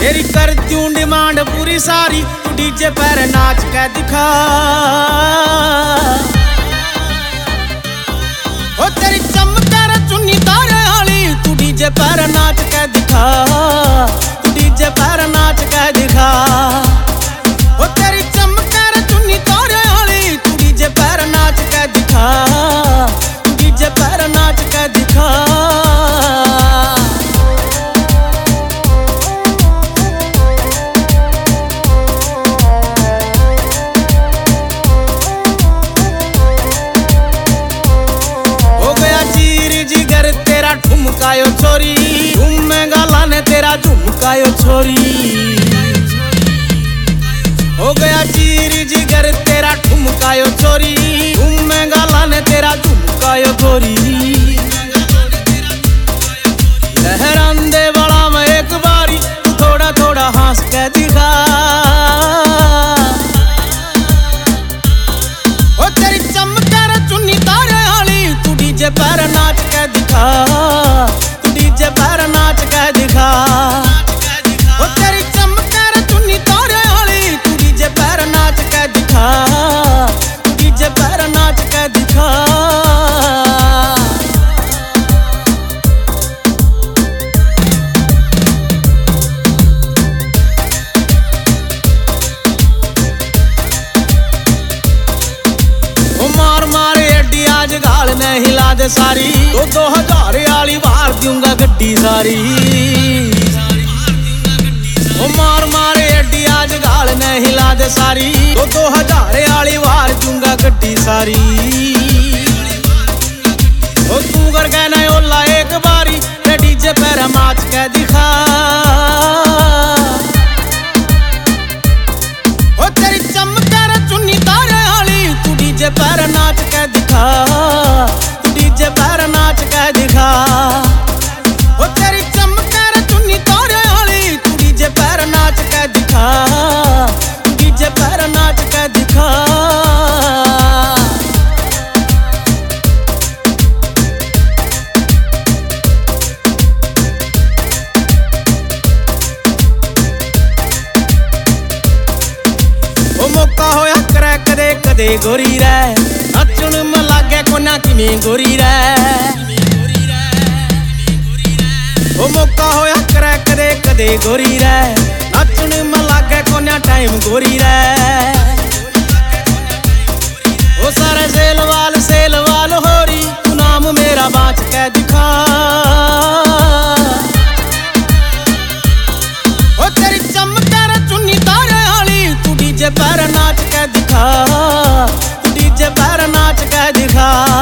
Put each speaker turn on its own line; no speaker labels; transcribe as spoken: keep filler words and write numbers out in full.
तेरी करती हूँ डिमांड पूरी सारी, तू डीजे पर नाच के दिखा। ओ तेरी चमकर चुन्नी तारे वाली, तू डीजे पर नाच के दिखा, तू डीजे पर नाच के दिखा। ओ तेरी चमकर चुन्नी तारे वाली, तू डीजे पर नाच के दिखा, तू डीजे पर नाच के दिखा। ठुमकायो छोरी झूम में गाला ने तेरा झुमकायो छोरी, हो गया चीरी जिगर तेरा ठुमकायो छोरी, झूम में गाला ने तेरा झुमकायो छोरी। लहरांदे वाला में एक बारी, तू थोड़ा थोड़ा हंस के दिखा। ओ तेरी चमकर चुन्नी तारे वाली, तू डीजे पर नाच के दिखा, तू डीजे पर नाच के दिखा। ओ तेरी चमकर चुन्नी तारे वाली, तू डीजे पर नाच के दिखा, तू डीजे पर नाच के दिखा। मार मार एडी आज गाल ने हिला दे सारी, दो दो हजार वाली बाहर दूंगा गड्डी सारी। ओ मार मार एडी आज गाल ने हिला दे सारी, दो दो हजार वाली बाहर दूंगा गड्डी सारी। ओ तू कर कहना ओला एक बारी, ते डीजे पर नाच के दिखा। ओ तेरी चमकर चुन्नी तारे वाली, तू डीजे पर नाच के दिखा, तू डीजे पर नाच के दिखा। ओ तेरी चमकर चुन्नी तारे वाली, तू डीजे पर नाच के दिखा, तू डीजे पर नाच के दिखा। ओ मौका होया करे कदे कदे गोरी रे, नचण में लागे कोना किवें गोरी रे। ओ मौका होया करे कदे कदे गोरी रे, नचण में लागे कोना टाइम गोरी रे। ओ सारे सेलवाल सेलवाल होरी, तू नाम मेरा बाँच के दिखा। ओ तेरी चमकर चुन्नी तारे वाली, तू डीजे पर नाच के दिखा, तू डीजे पर नाच के दिखा।